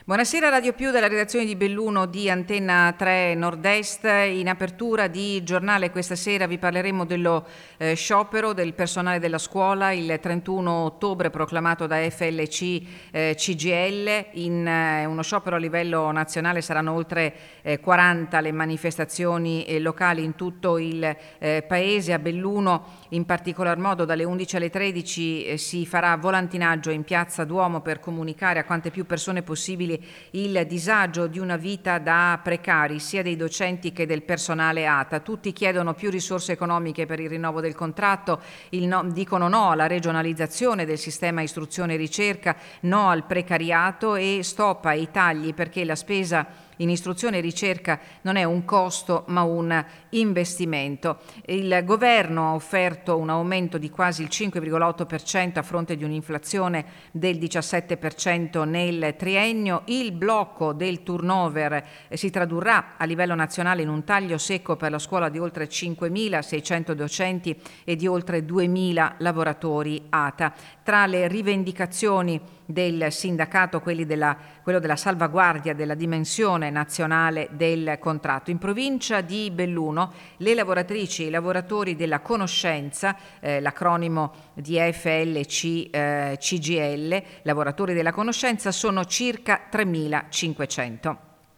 Buonasera Radio Più dalla redazione di Belluno di Antenna 3 Nord-Est. In apertura di giornale questa sera vi parleremo dello sciopero del personale della scuola il 31 ottobre proclamato da FLC CGIL. In uno sciopero a livello nazionale saranno oltre 40 le manifestazioni locali in tutto il paese. A Belluno in particolar modo dalle 11 alle 13 si farà volantinaggio in Piazza Duomo per comunicare a quante più persone possibili il disagio di una vita da precari sia dei docenti che del personale ATA. Tutti chiedono più risorse economiche per il rinnovo del contratto, dicono no alla regionalizzazione del sistema istruzione e ricerca, no al precariato e stop ai tagli perché la spesa in istruzione e ricerca non è un costo ma un investimento. Il governo ha offerto un aumento di quasi il 5,8% a fronte di un'inflazione del 17% nel triennio. Il blocco del turnover si tradurrà a livello nazionale in un taglio secco per la scuola di oltre 5.600 docenti e di oltre 2.000 lavoratori ATA. Tra le rivendicazioni del sindacato, quello della salvaguardia della dimensione nazionale del contratto. In provincia di Belluno le lavoratrici e i lavoratori della conoscenza, l'acronimo di FLC CGIL, lavoratori della conoscenza, sono circa 3.500.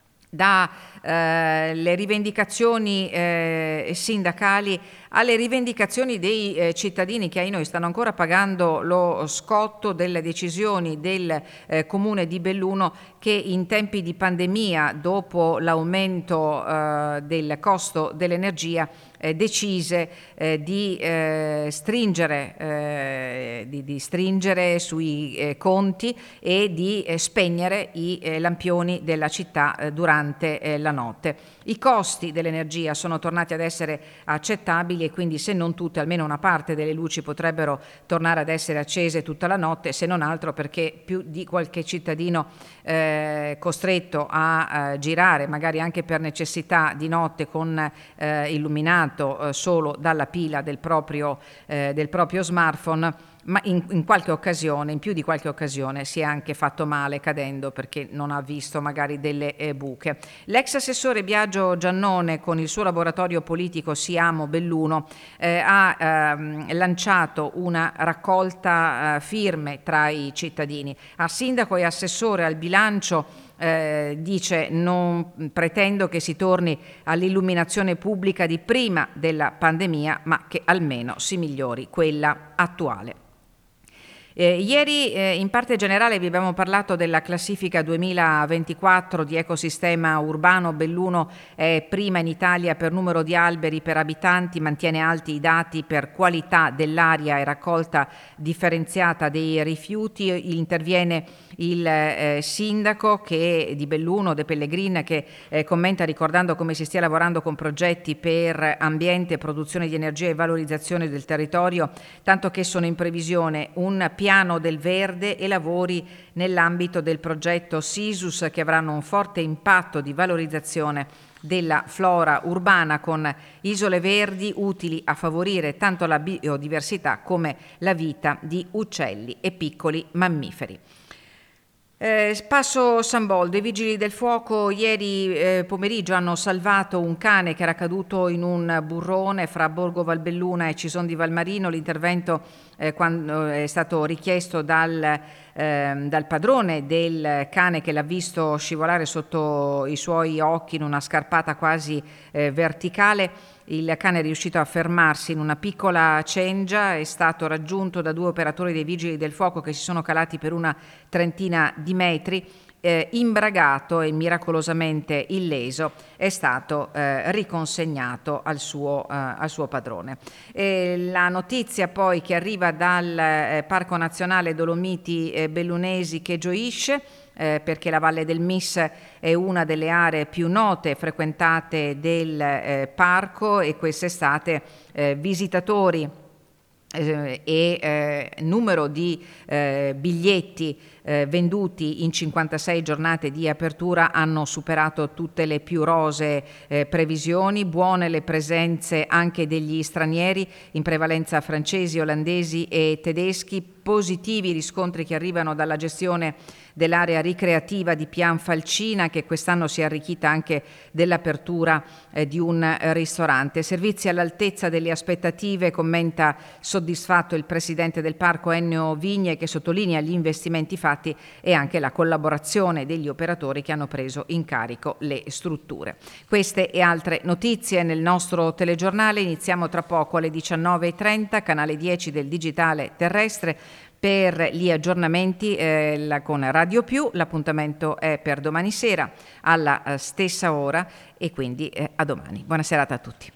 Le rivendicazioni sindacali alle rivendicazioni dei cittadini che ai noi stanno ancora pagando lo scotto delle decisioni del comune di Belluno che in tempi di pandemia, dopo l'aumento del costo dell'energia, decise di stringere sui conti e di spegnere i lampioni della città durante la notte. I costi dell'energia sono tornati ad essere accettabili e quindi se non tutte, almeno una parte delle luci potrebbero tornare ad essere accese tutta la notte, se non altro perché più di qualche cittadino costretto a girare, magari anche per necessità di notte con illuminato solo dalla pila del proprio smartphone, ma in qualche occasione, in più di qualche occasione, si è anche fatto male cadendo perché non ha visto magari delle buche. L'ex assessore Biagio Giannone con il suo laboratorio politico Siamo Belluno ha lanciato una raccolta firme tra i cittadini. A sindaco e assessore al bilancio dice: non pretendo che si torni all'illuminazione pubblica di prima della pandemia, ma che almeno si migliori quella attuale. Ieri in parte generale vi abbiamo parlato della classifica 2024 di ecosistema urbano. Belluno è prima in Italia per numero di alberi per abitanti, mantiene alti i dati per qualità dell'aria e raccolta differenziata dei rifiuti. Interviene il sindaco di Belluno, De Pellegrin, che commenta ricordando come si stia lavorando con progetti per ambiente, produzione di energia e valorizzazione del territorio, tanto che sono in previsione un piano del verde e lavori nell'ambito del progetto SISUS che avranno un forte impatto di valorizzazione della flora urbana con isole verdi utili a favorire tanto la biodiversità come la vita di uccelli e piccoli mammiferi. Passo San Boldo. I vigili del fuoco ieri pomeriggio hanno salvato un cane che era caduto in un burrone fra Borgo Valbelluna e Cison di Valmarino. L'intervento quando è stato richiesto dal padrone del cane che l'ha visto scivolare sotto i suoi occhi in una scarpata quasi verticale. Il cane è riuscito a fermarsi in una piccola cengia, è stato raggiunto da 2 operatori dei vigili del fuoco che si sono calati per una trentina di metri. Imbragato e miracolosamente illeso, è stato riconsegnato al suo padrone. La notizia poi che arriva dal Parco Nazionale Dolomiti Bellunesi che gioisce, perché la Valle del Mis è una delle aree più note e frequentate del parco e quest'estate visitatori e numero di biglietti venduti in 56 giornate di apertura hanno superato tutte le più rosee previsioni, buone le presenze anche degli stranieri, in prevalenza francesi, olandesi e tedeschi, positivi riscontri che arrivano dalla gestione dell'area ricreativa di Pianfalcina, che quest'anno si è arricchita anche dell'apertura di un ristorante. Servizi all'altezza delle aspettative, commenta soddisfatto il presidente del parco Ennio Vigne, che sottolinea gli investimenti fatti e anche la collaborazione degli operatori che hanno preso in carico le strutture. Queste e altre notizie nel nostro telegiornale. Iniziamo tra poco alle 19:30, canale 10 del digitale terrestre. Per gli aggiornamenti con Radio Più, l'appuntamento è per domani sera alla stessa ora e quindi a domani. Buona serata a tutti.